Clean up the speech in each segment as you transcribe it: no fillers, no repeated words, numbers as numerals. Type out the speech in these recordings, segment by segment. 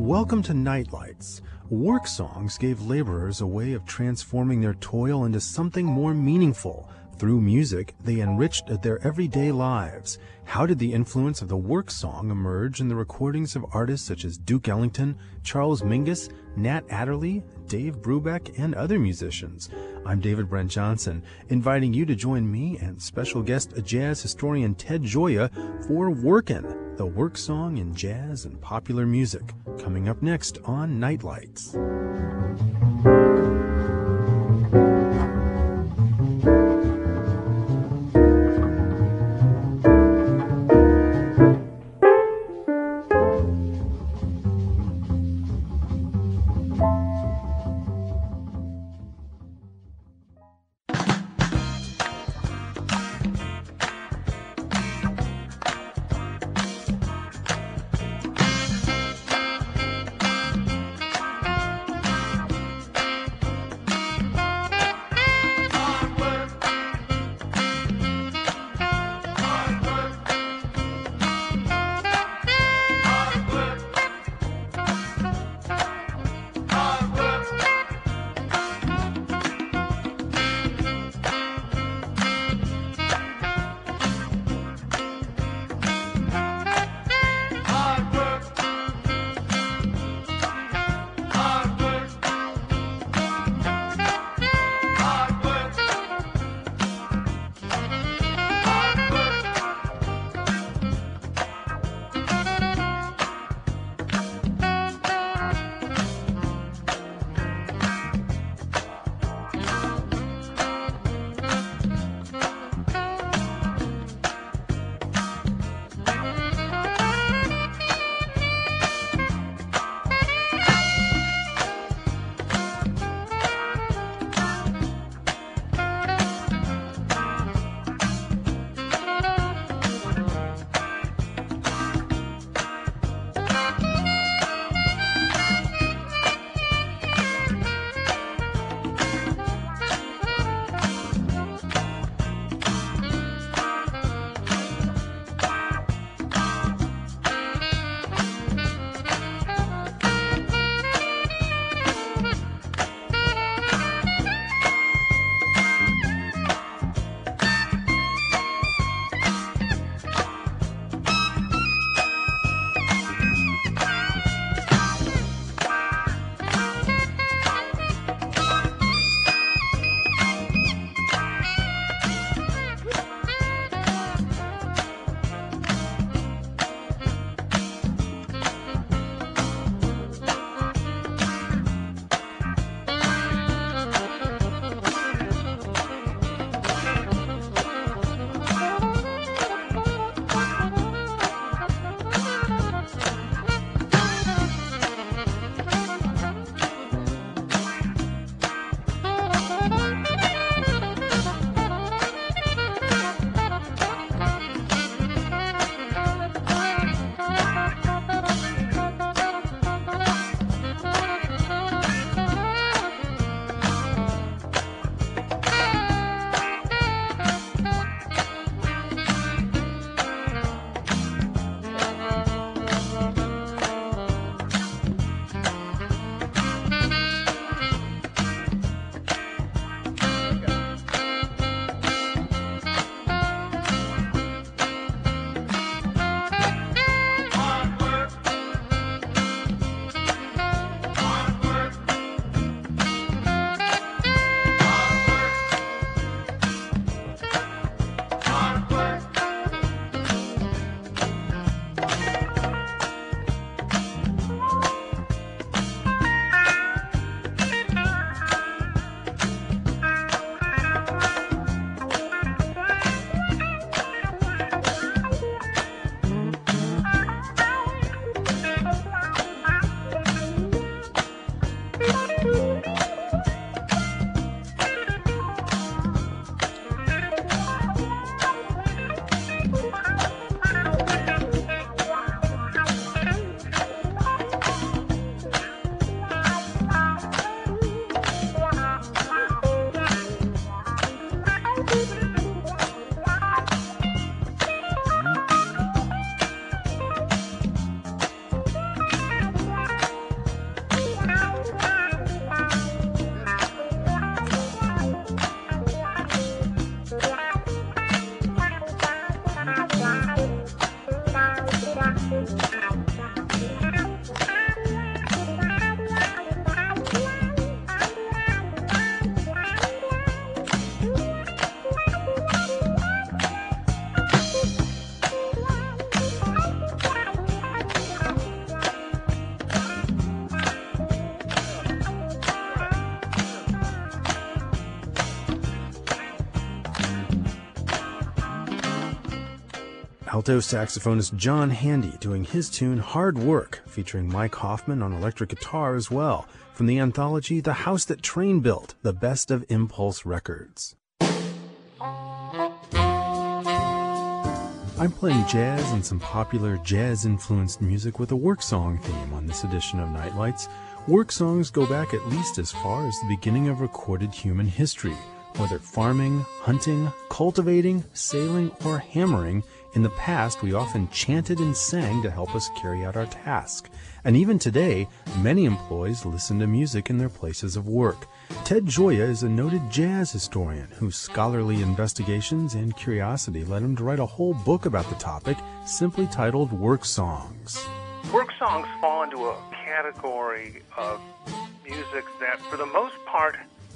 Welcome to Nightlights. Work songs gave laborers a way of transforming their toil into something more meaningful. Through music, they enriched their everyday lives. How did the influence of the work song emerge in the recordings of artists such as Duke Ellington, Charles Mingus, Nat Adderley, Dave Brubeck, and other musicians? I'm David Brent Johnson, inviting you to join me and special guest jazz historian Ted Gioia for Workin', the work song in jazz and popular music, coming up next on Nightlights. Alto saxophonist John Handy doing his tune Hard Work, featuring Mike Hoffman on electric guitar as well, from the anthology The House That Train Built, the best of Impulse Records. I'm playing jazz and some popular jazz-influenced music with a work song theme on this edition of Nightlights. Work songs go back at least as far as the beginning of recorded human history. Whether farming, hunting, cultivating, sailing, or hammering, in the past we often chanted and sang to help us carry out our task. And even today, many employees listen to music in their places of work. Ted Gioia is a noted jazz historian whose scholarly investigations and curiosity led him to write a whole book about the topic, simply titled Work Songs. Work songs fall into a category of music that, for the most part,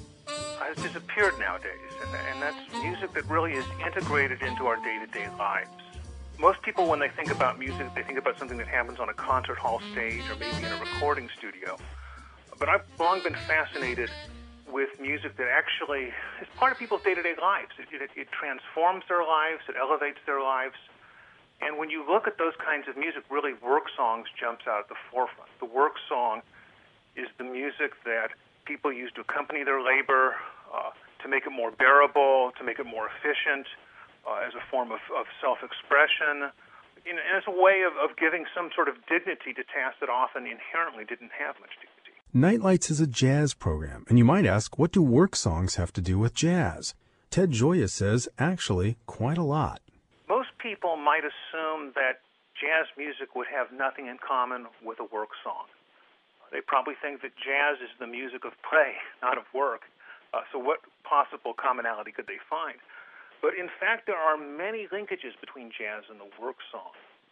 has disappeared nowadays, and that's music that really is integrated into our day-to-day lives. Most people, when they think about music, they think about something that happens on a concert hall stage or maybe in a recording studio. But I've long been fascinated with music that actually is part of people's day-to-day lives. It transforms their lives, it elevates their lives. And when you look at those kinds of music, really work songs jumps out at the forefront. The work song is the music that people use to accompany their labor, to make it more bearable, to make it more efficient, as a form of self-expression, and as a way of giving some sort of dignity to tasks that often inherently didn't have much dignity. Nightlights is a jazz program, and you might ask, what do work songs have to do with jazz? Ted Gioia says, actually, quite a lot. Most people might assume that jazz music would have nothing in common with a work song. They probably think that jazz is the music of play, not of work. So what possible commonality could they find? But in fact, there are many linkages between jazz and the work song.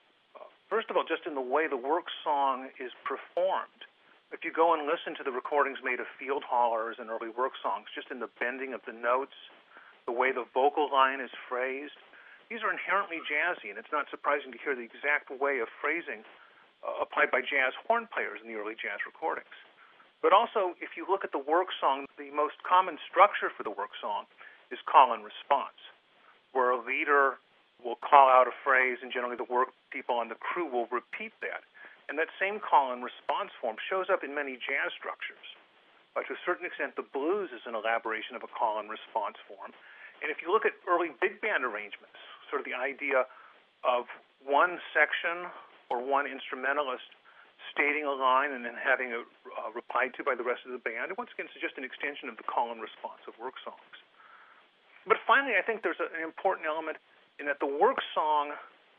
First of all, just in the way the work song is performed. If you go and listen to the recordings made of field haulers and early work songs, just in the bending of the notes, the way the vocal line is phrased, these are inherently jazzy, and it's not surprising to hear the exact way of phrasing applied by jazz horn players in the early jazz recordings. But also, if you look at the work song, the most common structure for the work song is call and response, where a leader will call out a phrase, and generally the work people on the crew will repeat that. And that same call and response form shows up in many jazz structures. To a certain extent, the blues is an elaboration of a call and response form. And if you look at early big band arrangements, sort of the idea of one section or one instrumentalist stating a line and then having it replied to by the rest of the band, and once again, it's just an extension of the call and response of work songs. But finally, I think there's an important element in that the work song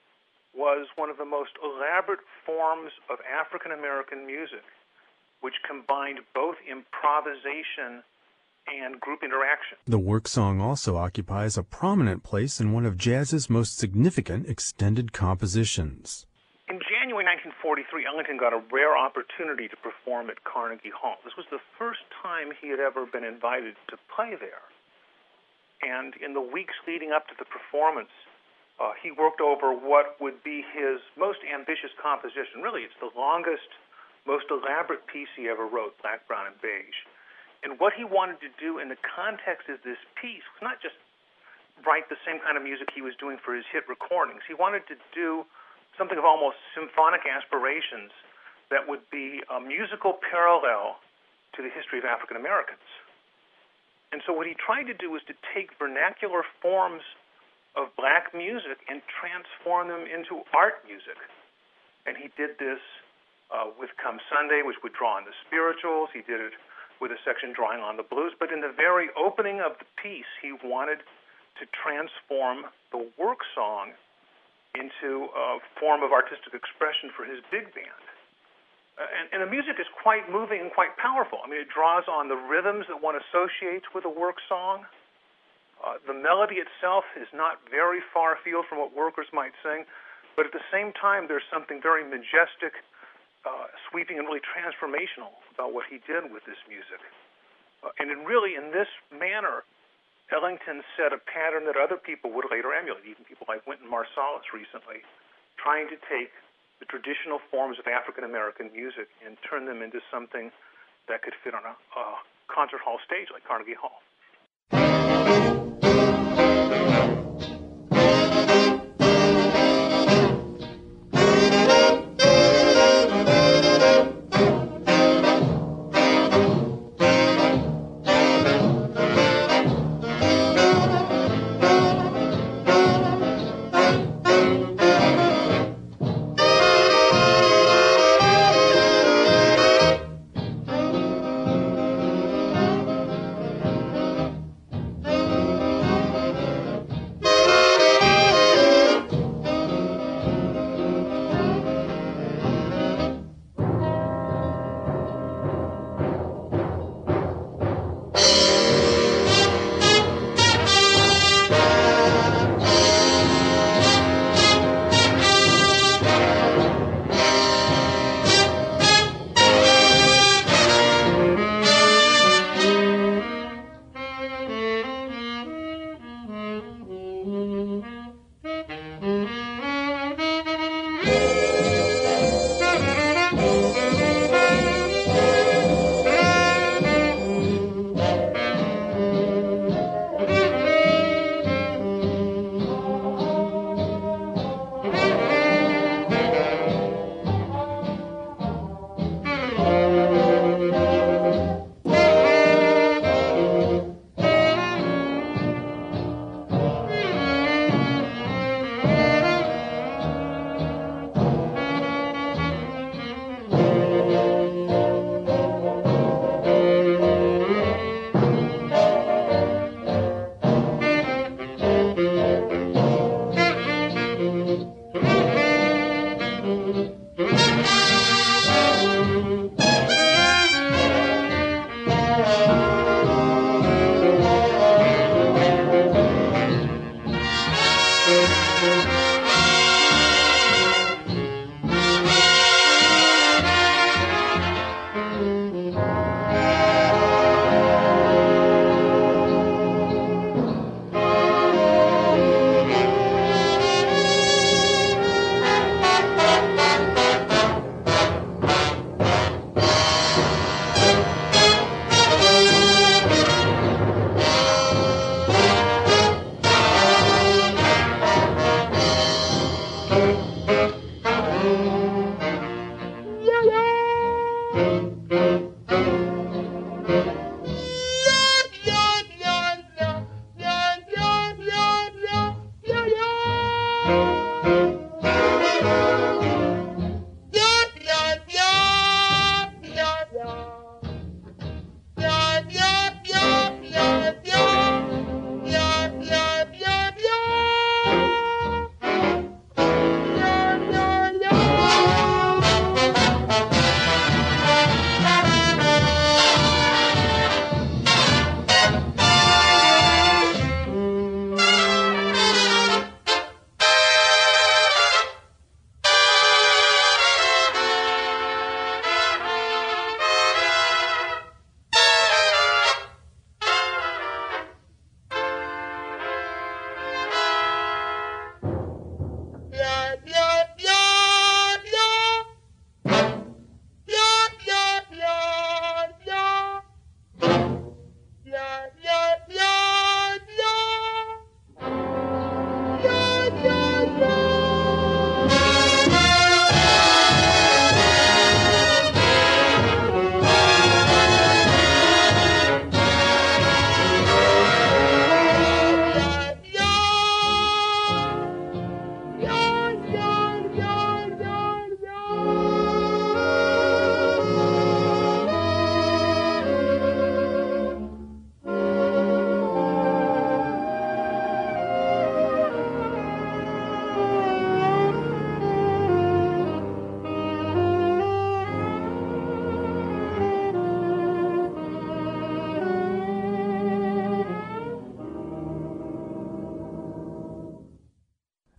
was one of the most elaborate forms of African-American music, which combined both improvisation and group interaction. The work song also occupies a prominent place in one of jazz's most significant extended compositions. In January 1943, Ellington got a rare opportunity to perform at Carnegie Hall. This was the first time he had ever been invited to play there. And in the weeks leading up to the performance, he worked over what would be his most ambitious composition. Really, it's the longest, most elaborate piece he ever wrote, Black, Brown, and Beige. And what he wanted to do in the context of this piece was not just write the same kind of music he was doing for his hit recordings. He wanted to do something of almost symphonic aspirations that would be a musical parallel to the history of African Americans. And so what he tried to do was to take vernacular forms of black music and transform them into art music. And he did this with Come Sunday, which would draw on the spirituals. He did it with a section drawing on the blues. But in the very opening of the piece, he wanted to transform the work song into a form of artistic expression for his big band. And the music is quite moving and quite powerful. I mean, it draws on the rhythms that one associates with a work song. The melody itself is not very far afield from what workers might sing, but at the same time, there's something very majestic, sweeping, and really transformational about what he did with this music. And in this manner, Ellington set a pattern that other people would later emulate, even people like Wynton Marsalis recently, trying to take the traditional forms of African-American music and turn them into something that could fit on a concert hall stage like Carnegie Hall.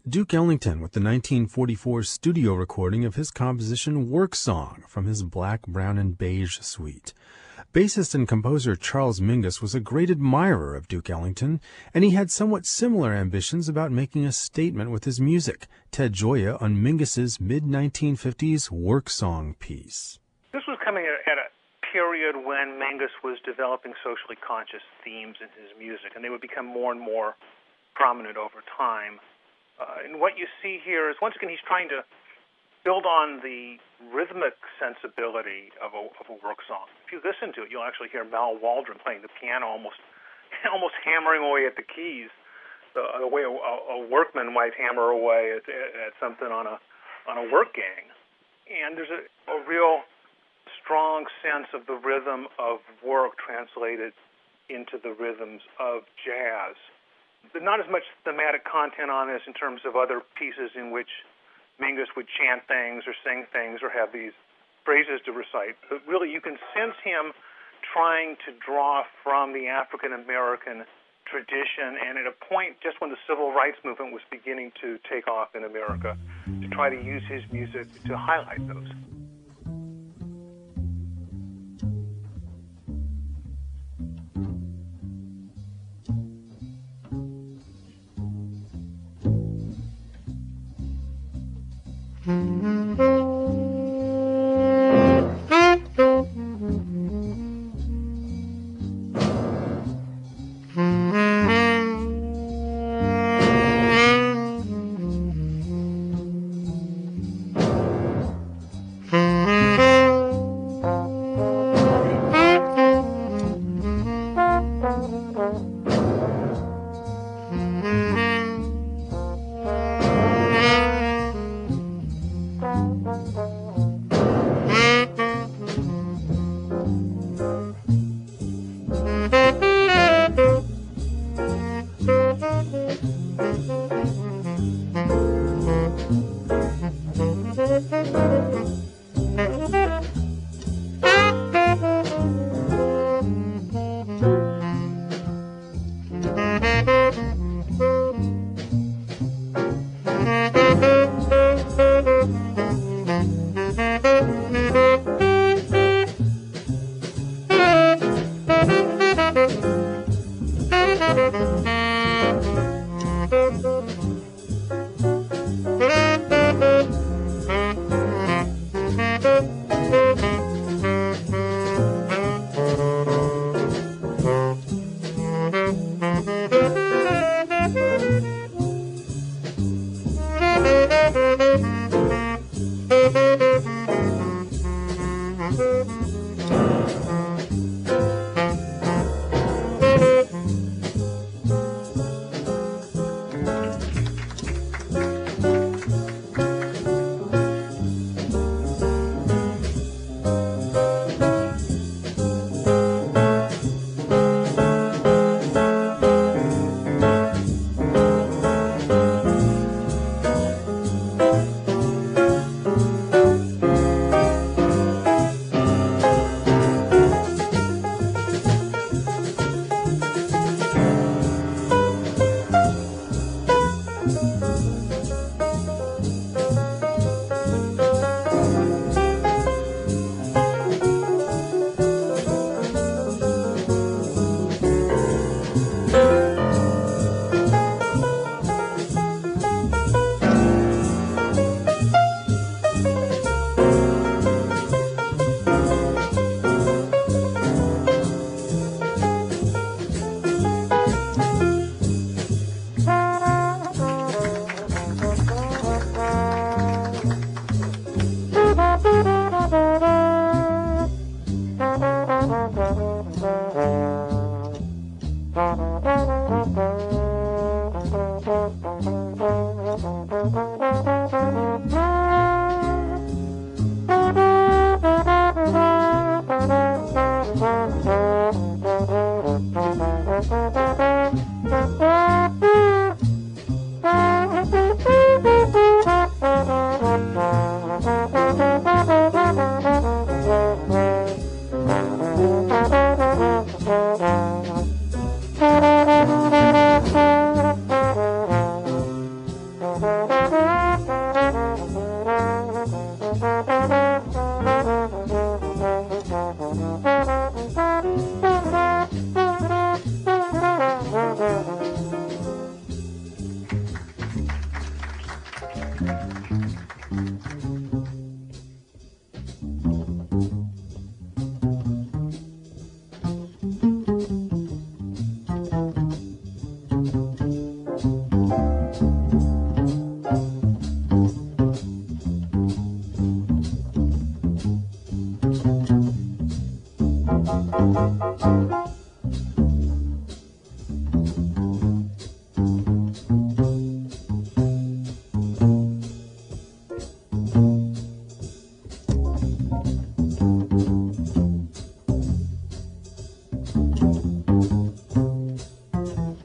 Duke Ellington with the 1944 studio recording of his composition Work Song from his Black, Brown, and Beige suite. Bassist and composer Charles Mingus was a great admirer of Duke Ellington, and he had somewhat similar ambitions about making a statement with his music. Ted Gioia on Mingus's mid-1950s Work Song piece. This was coming at a period when Mingus was developing socially conscious themes in his music, and they would become more and more prominent over time. And what you see here is, once again, he's trying to build on the rhythmic sensibility of a work song. If you listen to it, you'll actually hear Mal Waldron playing the piano, almost hammering away at the keys, the way a workman might hammer away at something on a work gang. And there's a real strong sense of the rhythm of work translated into the rhythms of jazz. There's not as much thematic content on this in terms of other pieces in which Mingus would chant things or sing things or have these phrases to recite. But really, you can sense him trying to draw from the African-American tradition, and at a point just when the civil rights movement was beginning to take off in America, to try to use his music to highlight those.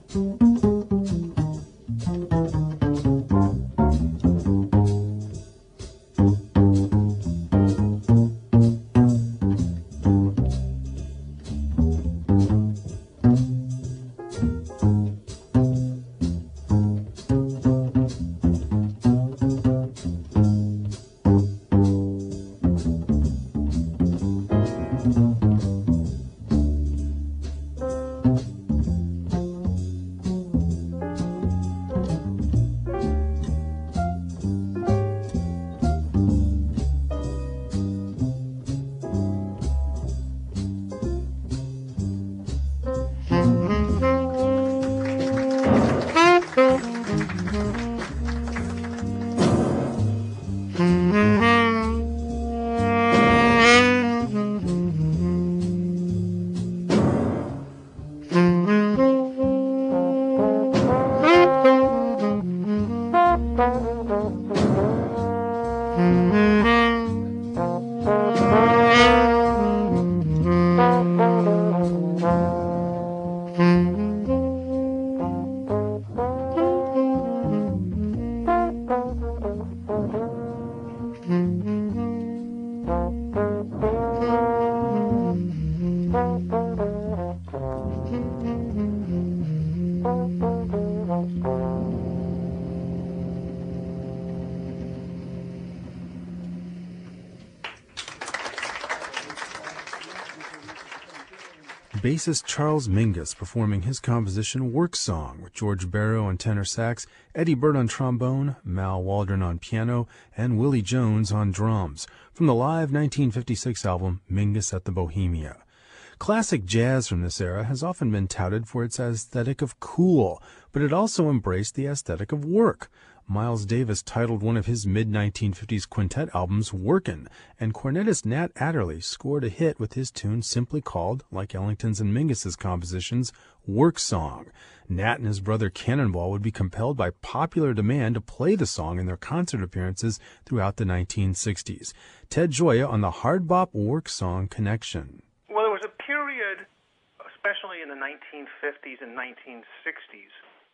Bassist Charles Mingus performing his composition Work Song with George Barrow on tenor sax, Eddie Bird on trombone, Mal Waldron on piano, and Willie Jones on drums from the live 1956 album Mingus at the Bohemia. Classic jazz from this era has often been touted for its aesthetic of cool, but it also embraced the aesthetic of work. Miles Davis titled one of his mid-1950s quintet albums Workin', and cornetist Nat Adderley scored a hit with his tune simply called, like Ellington's and Mingus's compositions, Work Song. Nat and his brother Cannonball would be compelled by popular demand to play the song in their concert appearances throughout the 1960s. Ted Gioia on the Hard Bop Work Song connection. Well, there was a period, especially in the 1950s and 1960s,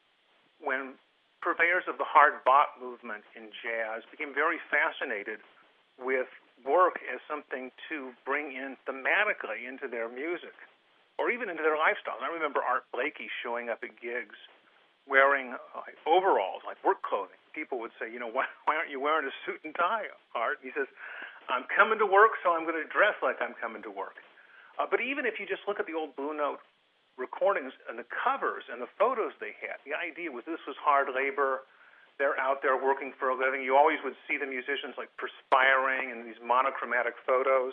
when purveyors of the hard bop movement in jazz became very fascinated with work as something to bring in thematically into their music or even into their lifestyles. I remember Art Blakey showing up at gigs wearing overalls, like work clothing. People would say, why aren't you wearing a suit and tie, Art? He says, I'm coming to work, so I'm going to dress like I'm coming to work. But even if you just look at the old Blue Note recordings and the covers and the photos they had, the idea was this was hard labor. They're out there working for a living. You always would see the musicians like perspiring in these monochromatic photos.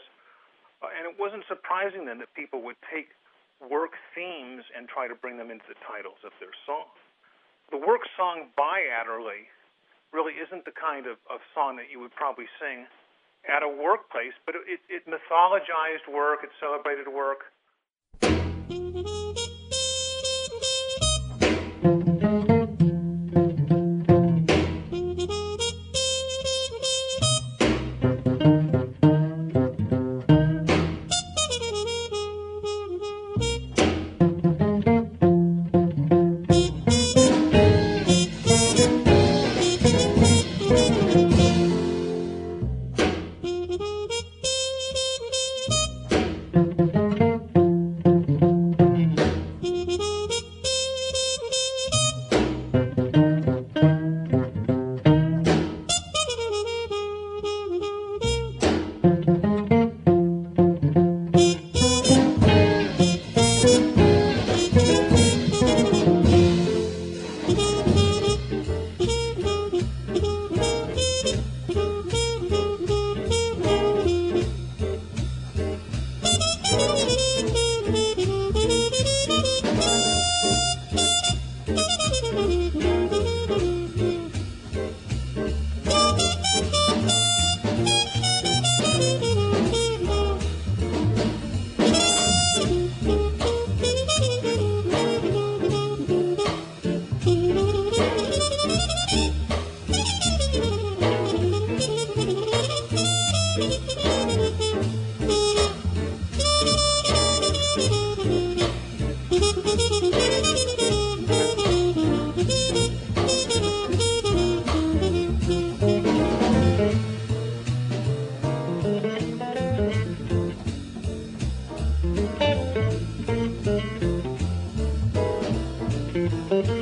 And it wasn't surprising then that people would take work themes and try to bring them into the titles of their songs. The work song by Adderley really isn't the kind of song that you would probably sing at a workplace, but it mythologized work, it celebrated work.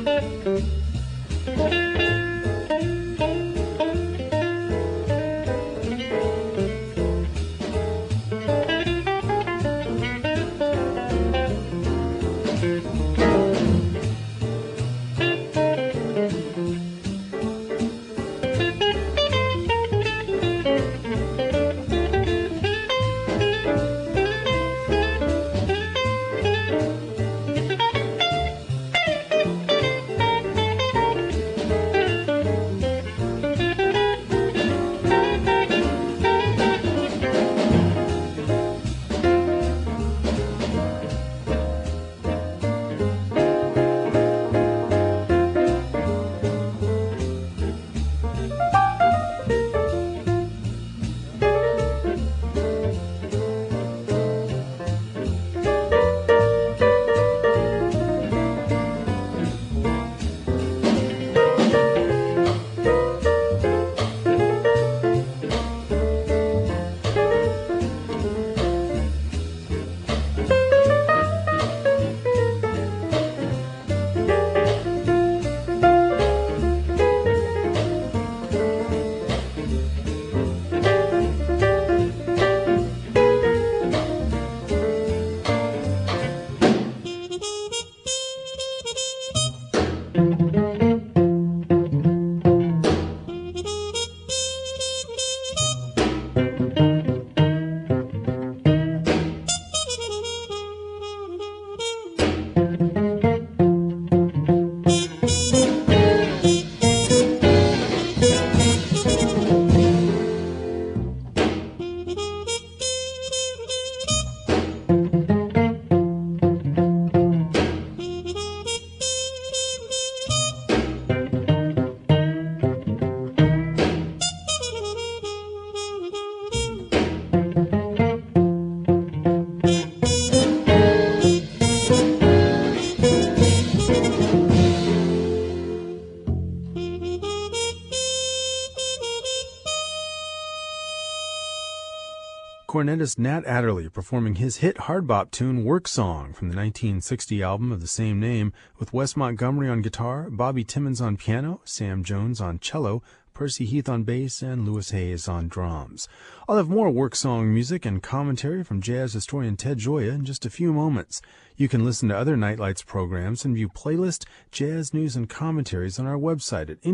Cornetist Nat Adderley performing his hit hard bop tune Work Song from the 1960 album of the same name, with Wes Montgomery on guitar, Bobby Timmons on piano, Sam Jones on cello, Percy Heath on bass, and Louis Hayes on drums. I'll have more work song music and commentary from jazz historian Ted Gioia in just a few moments. You can listen to other Nightlights programs and view playlist, jazz news, and commentaries on our website at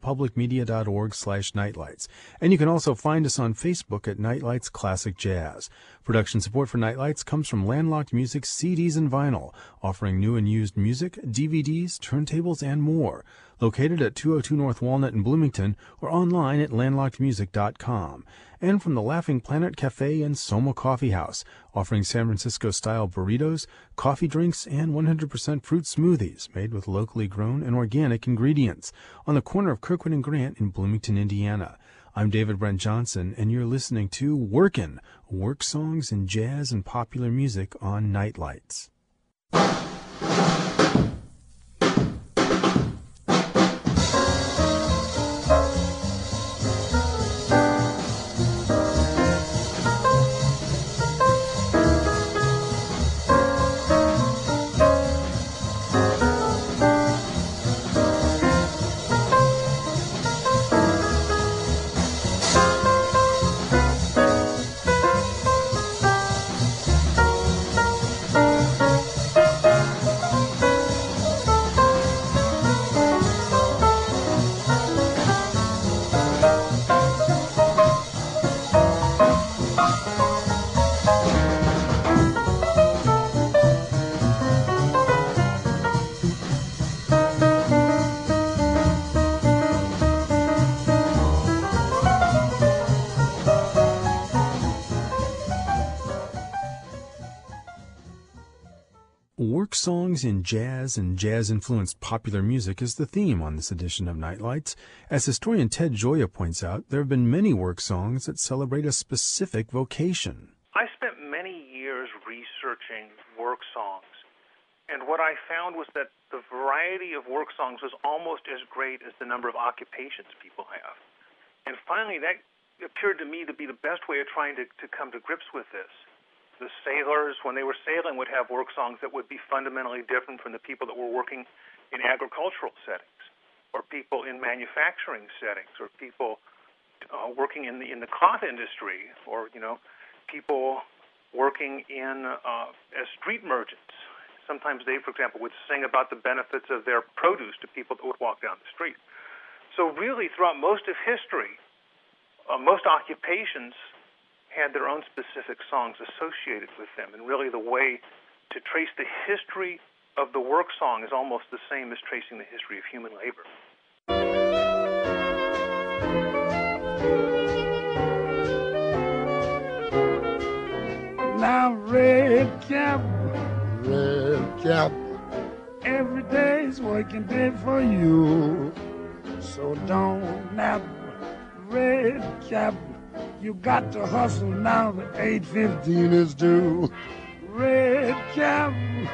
indianapublicmedia.org/nightlights. And you can also find us on Facebook at Nightlights Classic Jazz. Production support for Nightlights comes from Landlocked Music CDs and Vinyl, offering new and used music, DVDs, turntables, and more. Located at 202 North Walnut in Bloomington or online at landlockedmusic.com. And from the Laughing Planet Cafe and Soma Coffee House, offering San Francisco-style burritos, coffee drinks, and 100% fruit smoothies made with locally grown and organic ingredients on the corner of Kirkwood and Grant in Bloomington, Indiana. I'm David Brent Johnson, and you're listening to Workin', work songs in jazz and popular music on Nightlights. Work songs in jazz and jazz-influenced popular music is the theme on this edition of Nightlights. As historian Ted Gioia points out, there have been many work songs that celebrate a specific vocation. I spent many years researching work songs, and what I found was that the variety of work songs was almost as great as the number of occupations people have. And finally, that appeared to me to be the best way of trying to come to grips with this. The sailors, when they were sailing, would have work songs that would be fundamentally different from the people that were working in agricultural settings, or people in manufacturing settings, or people working in the cloth industry, or people working in as street merchants. Sometimes they, for example, would sing about the benefits of their produce to people that would walk down the street. So really, throughout most of history, most occupations had their own specific songs associated with them. And really the way to trace the history of the work song is almost the same as tracing the history of human labor. Now, red cap, every day's working day for you. So don't nap, red cap, you got to hustle now, the 8:15 is due. Red cap,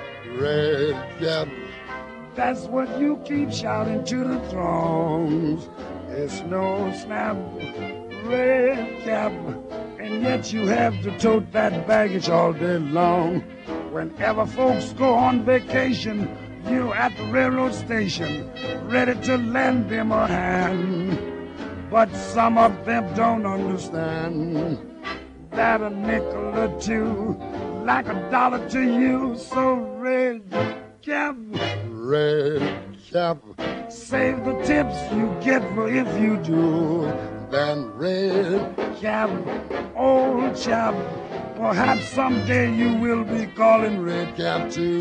that's what you keep shouting to the throngs. It's no snap, red cap, and yet you have to tote that baggage all day long. Whenever folks go on vacation, you at the railroad station, ready to lend them a hand. But some of them don't understand that a nickel or two, like $1 to you. So red cap, save the tips you get for if you do. Then red cap, old chap, perhaps someday you will be calling red cap too.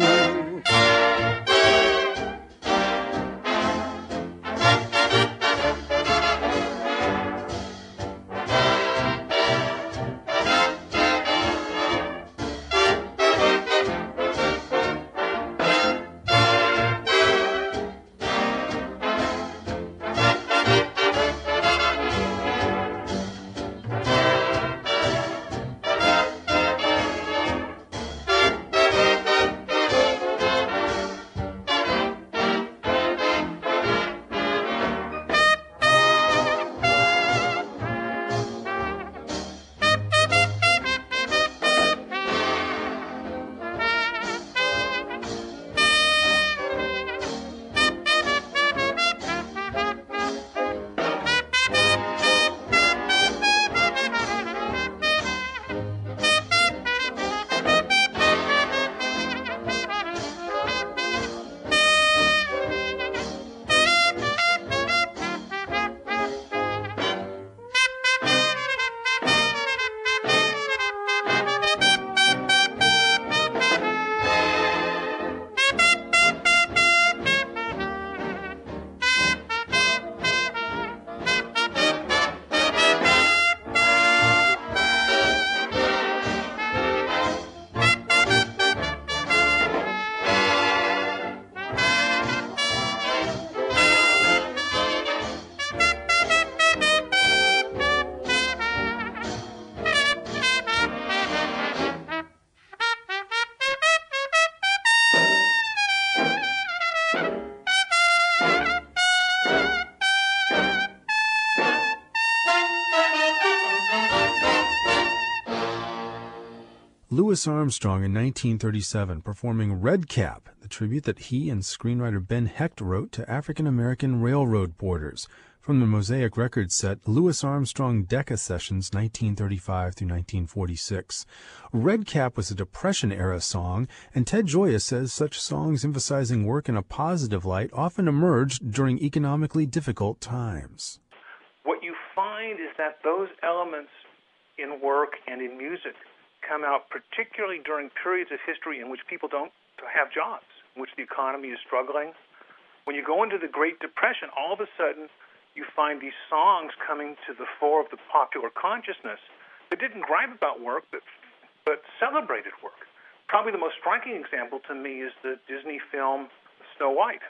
Louis Armstrong in 1937 performing Red Cap, the tribute that he and screenwriter Ben Hecht wrote to African-American railroad boarders, from the Mosaic Records set Louis Armstrong Decca Sessions 1935 through 1946. Red Cap was a Depression-era song, and Ted Gioia says such songs emphasizing work in a positive light often emerged during economically difficult times. What you find is that those elements in work and in music come out particularly during periods of history in which people don't have jobs, in which the economy is struggling. When you go into the Great Depression, all of a sudden you find these songs coming to the fore of the popular consciousness that didn't gripe about work, but celebrated work. Probably the most striking example to me is the Disney film Snow White,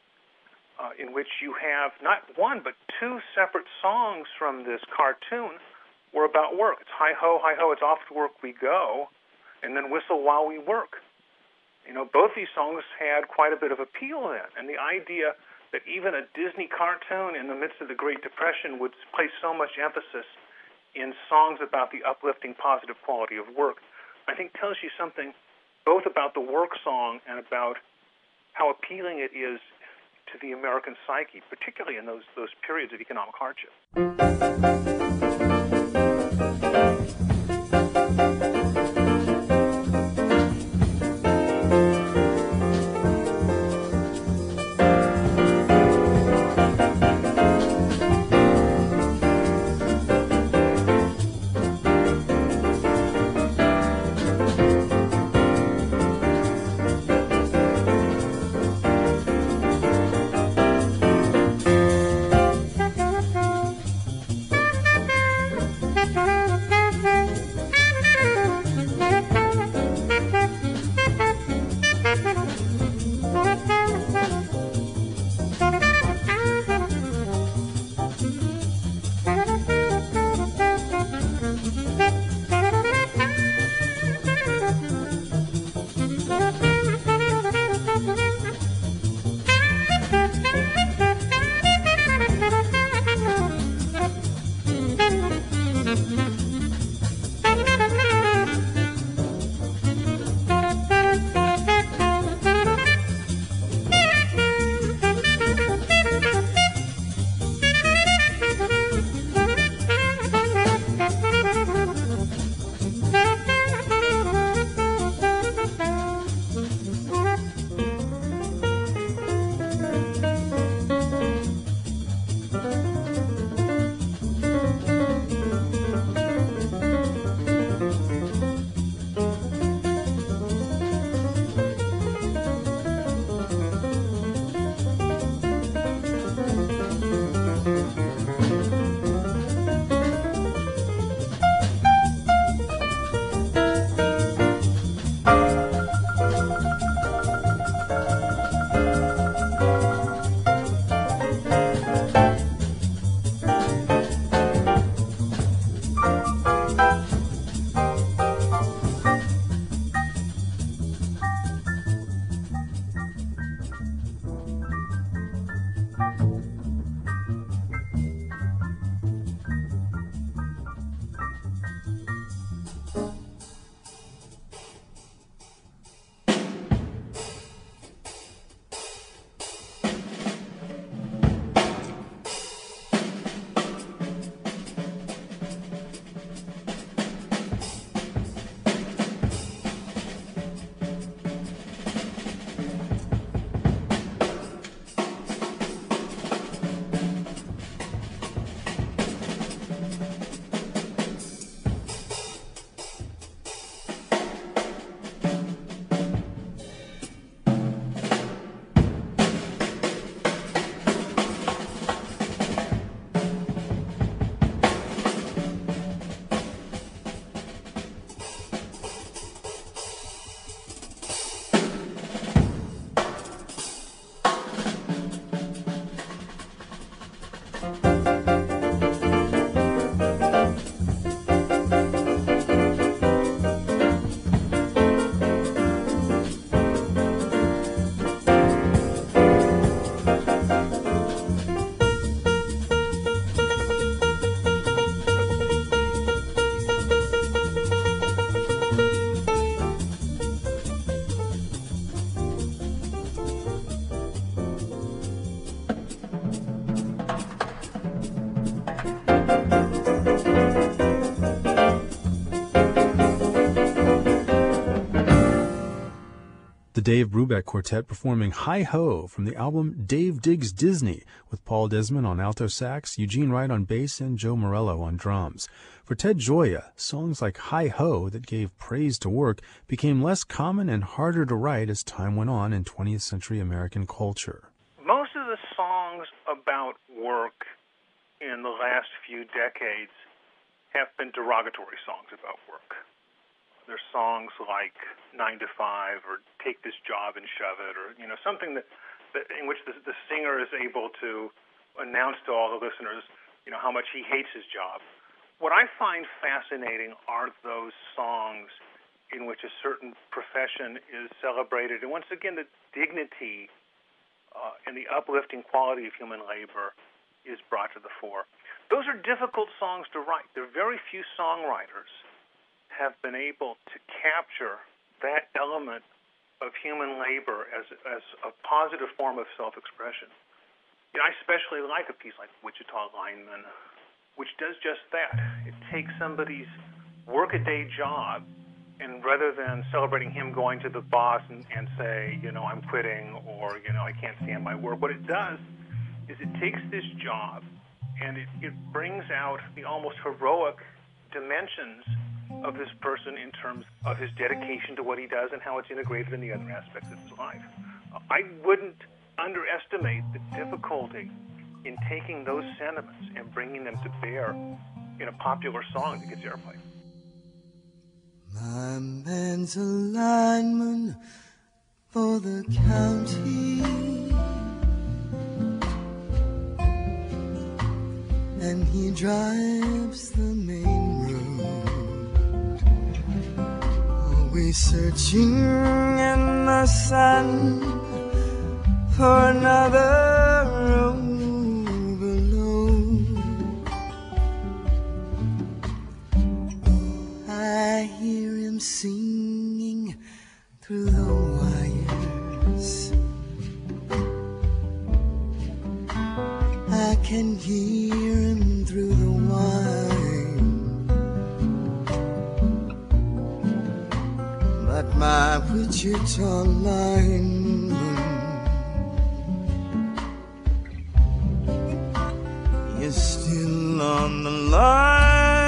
in which you have not one but two separate songs from this cartoon were about work. It's hi ho, it's off to work we go, and then whistle while we work. Both these songs had quite a bit of appeal then, and the idea that even a Disney cartoon in the midst of the Great Depression would place so much emphasis in songs about the uplifting, positive quality of work, I think tells you something both about the work song and about how appealing it is to the American psyche, particularly in those periods of economic hardship. Dave Brubeck Quartet performing Hi-Ho from the album Dave Digs Disney with Paul Desmond on alto sax, Eugene Wright on bass, and Joe Morello on drums. For Ted Gioia, songs like Hi-Ho that gave praise to work became less common and harder to write as time went on in 20th century American culture. Most of the songs about work in the last few decades have been derogatory songs about work. There's songs like 9 to 5 or Take This Job and Shove It, or something that in which the singer is able to announce to all the listeners how much he hates his job. What I find fascinating are those songs in which a certain profession is celebrated, and once again the dignity and the uplifting quality of human labor is brought to the fore. Those are difficult songs to write. There are very few songwriters have been able to capture that element of human labor as a positive form of self-expression. You know, I especially like a piece like Wichita Lineman, which does just that. It takes somebody's work-a-day job, and rather than celebrating him going to the boss and say, you know, I'm quitting, or, you know, I can't stand my work, what it does is it takes this job and it brings out the almost heroic dimensions of this person in terms of his dedication to what he does and how it's integrated in the other aspects of his life. I wouldn't underestimate the difficulty in taking those sentiments and bringing them to bear in a popular song that gets airplay. My man's a lineman for the county, and he drives the main road, always searching in the sun for another overload. I hear him singing through the wires. I can hear him through the wine. But my Wichita lineman is still on the line.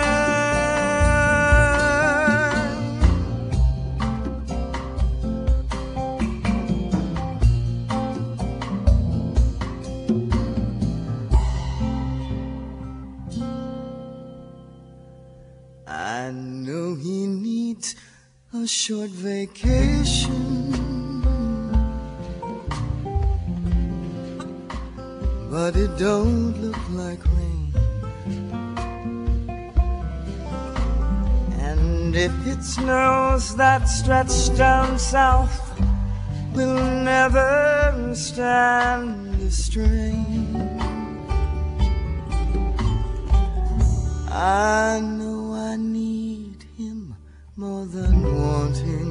I know he needs a short vacation, but it don't look like rain. And if it snows, that stretch down south will never stand the strain. I know I need him more than wanting,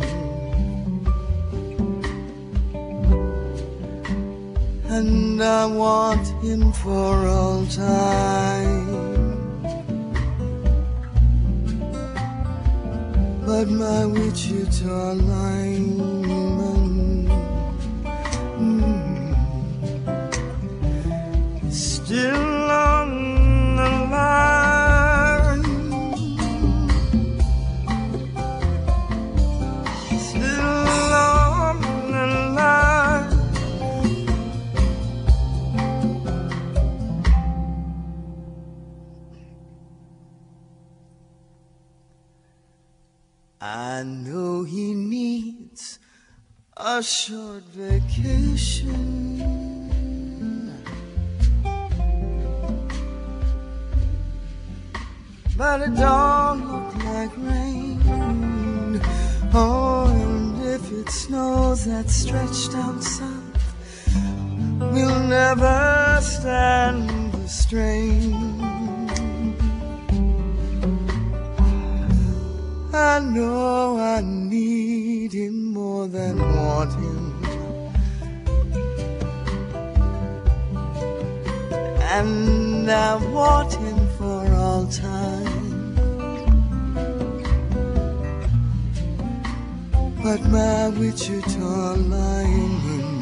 and I want him for all time. But my Wichita lineman is still on the line. I know he needs a short vacation, but it don't look like rain. Oh, and if it snows, that stretch down south will never stand the strain. I know I need him more than want him, and I want him for all time. But my Wichita lineman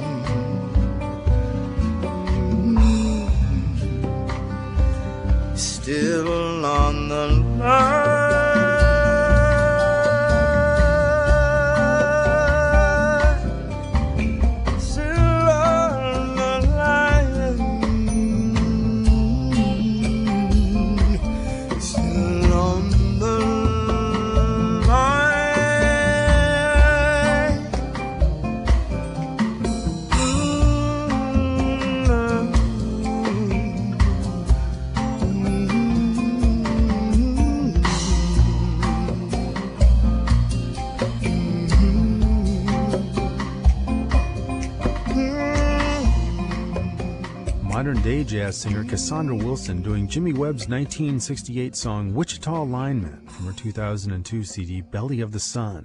is still on the line. Modern-day jazz singer Cassandra Wilson doing Jimmy Webb's 1968 song Wichita Lineman from her 2002 CD Belly of the Sun,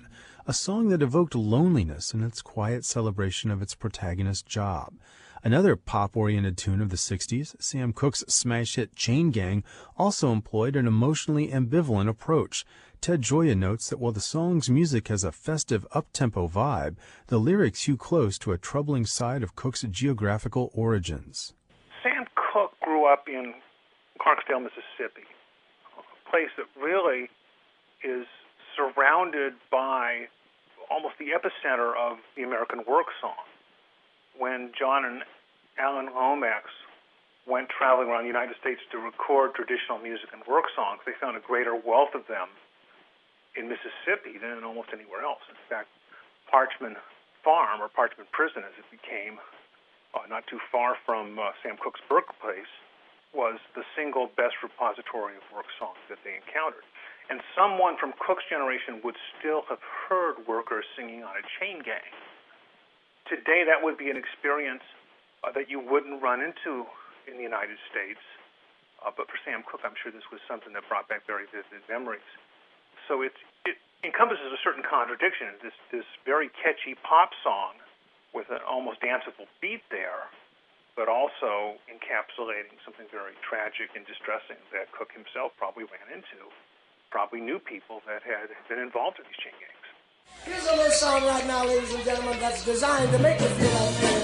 a song that evoked loneliness in its quiet celebration of its protagonist's job. Another pop-oriented tune of the 60s, Sam Cooke's smash hit Chain Gang, also employed an emotionally ambivalent approach. Ted Gioia notes that while the song's music has a festive, up-tempo vibe, the lyrics hew close to a troubling side of Cooke's geographical origins. Sam Cooke grew up in Clarksdale, Mississippi, a place that really is surrounded by almost the epicenter of the American work song. When John and Alan Lomax went traveling around the United States to record traditional music and work songs, they found a greater wealth of them in Mississippi than in almost anywhere else. In fact, Parchman Farm, or Parchman Prison as it became, not too far from Sam Cooke's birthplace, was the single best repository of work songs that they encountered. And someone from Cooke's generation would still have heard workers singing on a chain gang. Today, that would be an experience that you wouldn't run into in the United States. But for Sam Cooke, I'm sure this was something that brought back very vivid memories. So it encompasses a certain contradiction. This very catchy pop song with an almost danceable beat there, but also encapsulating something very tragic and distressing that Cooke himself probably ran into, probably knew people that had been involved in these chain gangs. Here's a little song right now, ladies and gentlemen, that's designed to make you feel like that.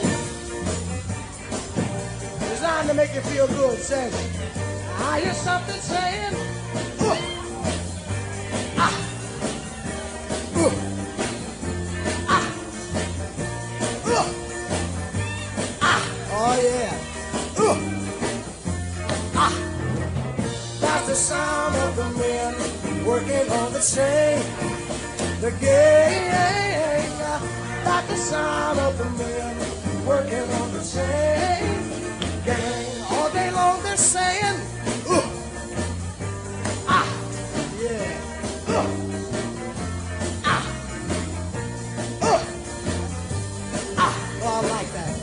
Designed to make you feel good. Says, I hear something saying, oh yeah. That's the sound of the men working on the chain. The gang, like the sound of the men working on the chain gang. All day long they're saying, yeah, oh, I like that.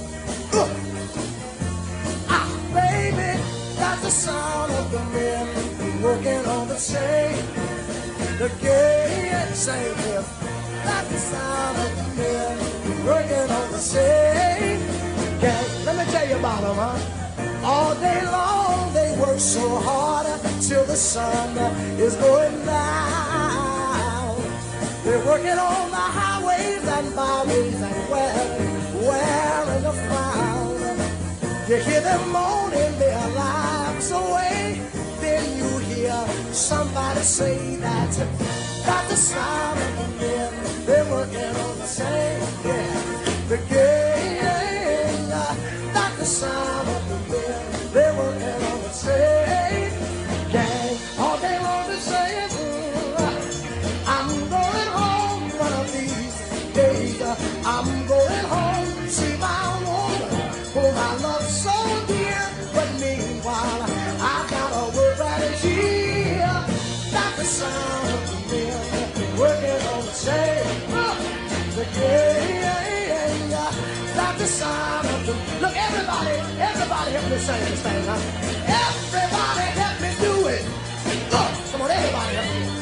Baby, that's the sound of the men working on the chain. The gang, same here. That's the sound of the men working on the chain gang. Let me tell you about them, huh? All day long they work so hard till the sun is going down. They're working on the highways and byways and wearing a frown. You hear them moaning their lives away. Then you hear somebody say that got the sound of the men, they're working on the same, yeah. The gang, got the sound of the men, they're working on the same gang. All day long they're saying, I'm going home one of these days. I'm going home, see my woman, whom I love so dear. But meanwhile, I gotta work right here. Got the sound of the men working on the chain. The gang, got the sound of the. Look, everybody help me sing this thing, huh? Everybody help me do it. Look, come on, everybody help me.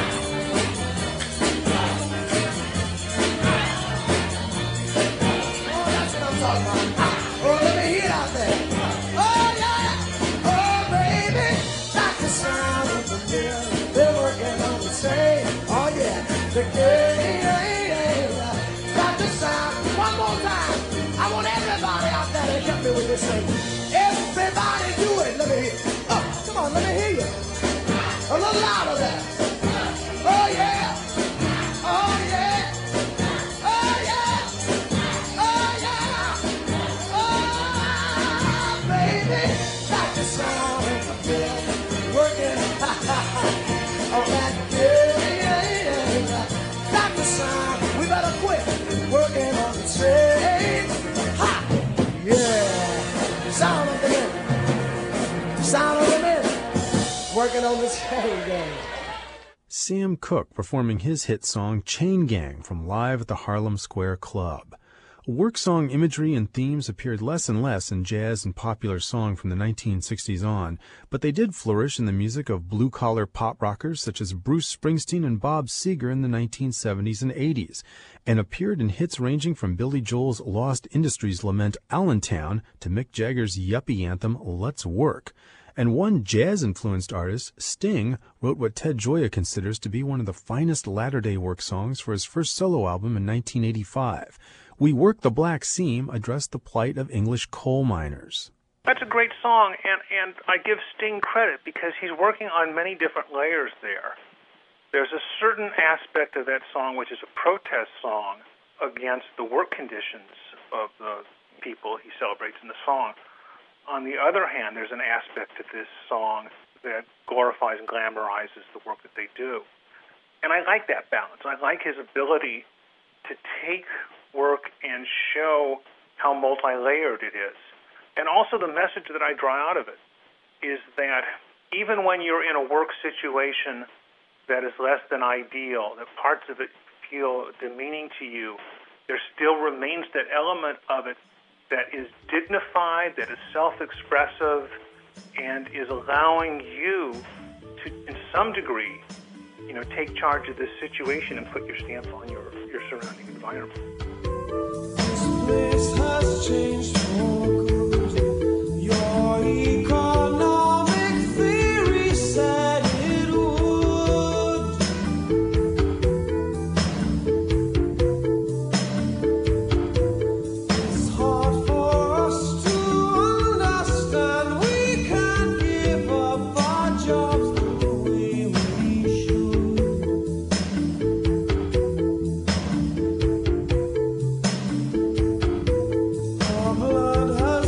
Oh, that's what I'm talking about. Oh, let me hear it out there. Oh, yeah. Oh, baby, got the sound of the men. They're working on the chain. Oh, yeah. The gang, got the sound. One more time. I want everybody out there to help me with this thing. Everybody do it. Let me hear it. Oh, come on, let me hear you. A little louder there. Oh, yeah. Oh, yeah. Oh, yeah. Oh, yeah. Oh, baby. Got the sound of the men working on that gang. Got the sound. We better quit working on the train. Ha! Yeah. Sound of the men. Sound of the men working on the chain gang. Sam Cooke performing his hit song Chain Gang from Live at the Harlem Square Club. Work song imagery and themes appeared less and less in jazz and popular song from the 1960s on, but they did flourish in the music of blue-collar pop rockers such as Bruce Springsteen and Bob Seger in the 1970s and 80s, and appeared in hits ranging from Billy Joel's Lost Industries lament Allentown to Mick Jagger's yuppie anthem Let's Work. And one jazz-influenced artist, Sting, wrote what Ted Gioia considers to be one of the finest latter-day work songs for his first solo album in 1985. We Work the Black Seam addressed the plight of English coal miners. That's a great song, and I give Sting credit because he's working on many different layers there. There's a certain aspect of that song which is a protest song against the work conditions of the people he celebrates in the song. On the other hand, there's an aspect to this song that glorifies and glamorizes the work that they do. And I like that balance. I like his ability to take work and show how multi-layered it is. And also the message that I draw out of it is that even when you're in a work situation that is less than ideal, that parts of it feel demeaning to you, there still remains that element of it that is dignified, that is self-expressive, and is allowing you to, in some degree, take charge of this situation and put your stamp on your surrounding environment. This place has changed for good. Your economic theory said it would. It's hard for us to understand. We can't give up our jobs the way we should. Our blood has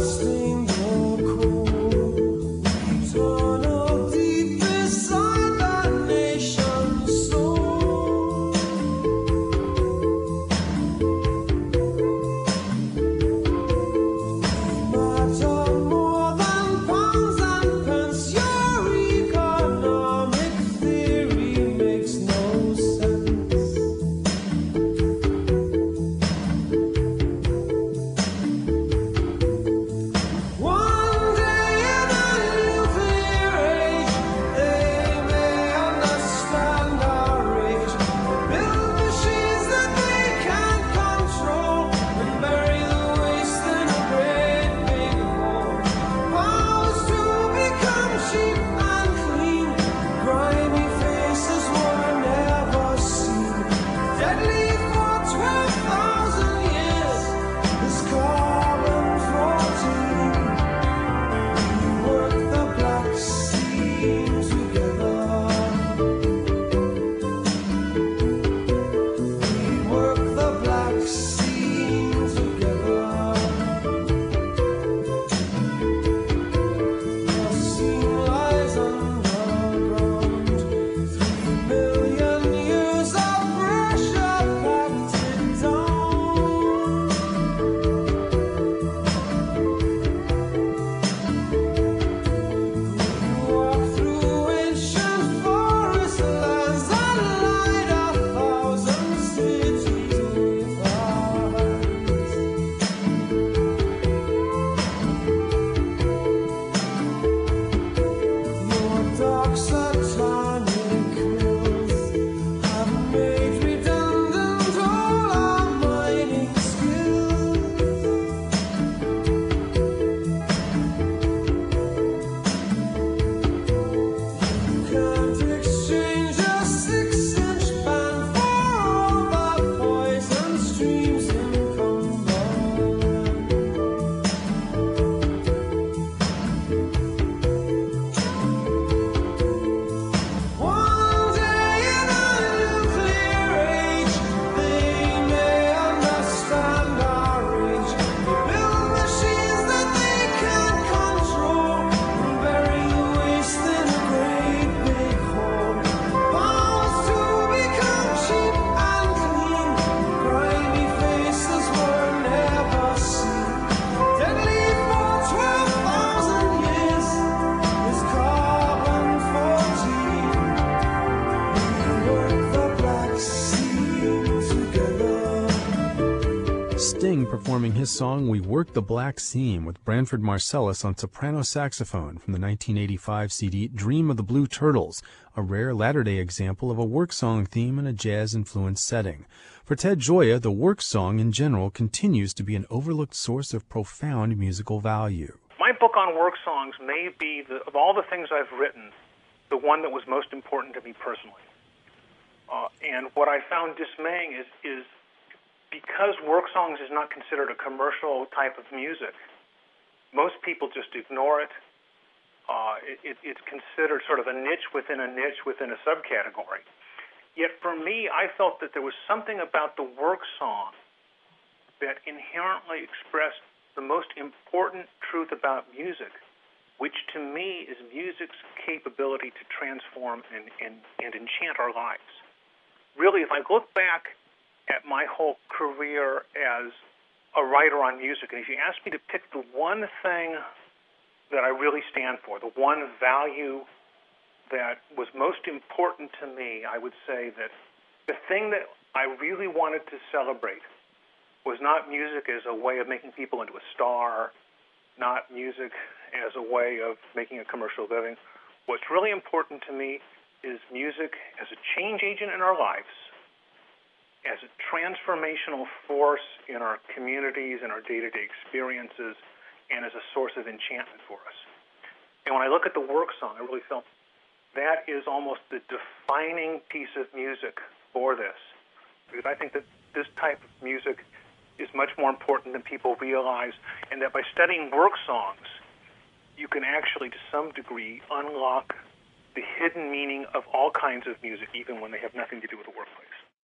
performing his song We Work the Black Seam with Branford Marsalis on soprano saxophone from the 1985 CD Dream of the Blue Turtles, a rare latter-day example of a work song theme in a jazz-influenced setting. For Ted Gioia, the work song in general continues to be an overlooked source of profound musical value. My book on work songs may be, of all the things I've written, the one that was most important to me personally. And what I found dismaying is because work songs is not considered a commercial type of music, most people just ignore it. It's considered sort of a niche within a subcategory. Yet for me, I felt that there was something about the work song that inherently expressed the most important truth about music, which to me is music's capability to transform and enchant our lives. Really, if I look back at my whole career as a writer on music, and if you ask me to pick the one thing that I really stand for, the one value that was most important to me, I would say that the thing that I really wanted to celebrate was not music as a way of making people into a star, not music as a way of making a commercial living. What's really important to me is music as a change agent in our lives, as a transformational force in our communities and our day-to-day experiences, and as a source of enchantment for us. And when I look at the work song, I really felt that is almost the defining piece of music for this, because I think that this type of music is much more important than people realize, and that by studying work songs, you can actually, to some degree, unlock the hidden meaning of all kinds of music, even when they have nothing to do with the workplace.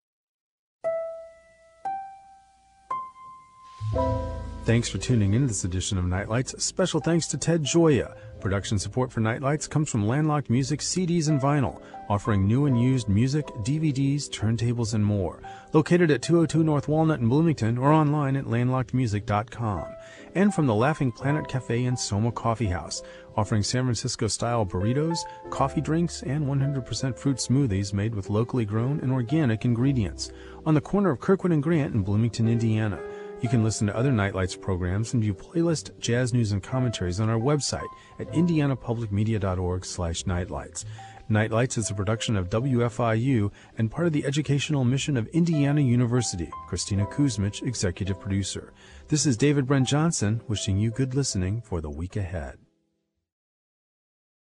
Thanks for tuning in to this edition of Nightlights. Special thanks to Ted Gioia. Production support for Nightlights comes from Landlocked Music CDs and Vinyl, offering new and used music, DVDs, turntables, and more. Located at 202 North Walnut in Bloomington or online at landlockedmusic.com. And from the Laughing Planet Cafe and Soma Coffee House, offering San Francisco-style burritos, coffee drinks, and 100% fruit smoothies made with locally grown and organic ingredients. On the corner of Kirkwood and Grant in Bloomington, Indiana. You can listen to other Nightlights programs and view playlist, jazz news, and commentaries on our website at indianapublicmedia.org/nightlights. Nightlights is a production of WFIU and part of the educational mission of Indiana University. Christina Kuzmich, executive producer. This is David Brent Johnson, wishing you good listening for the week ahead.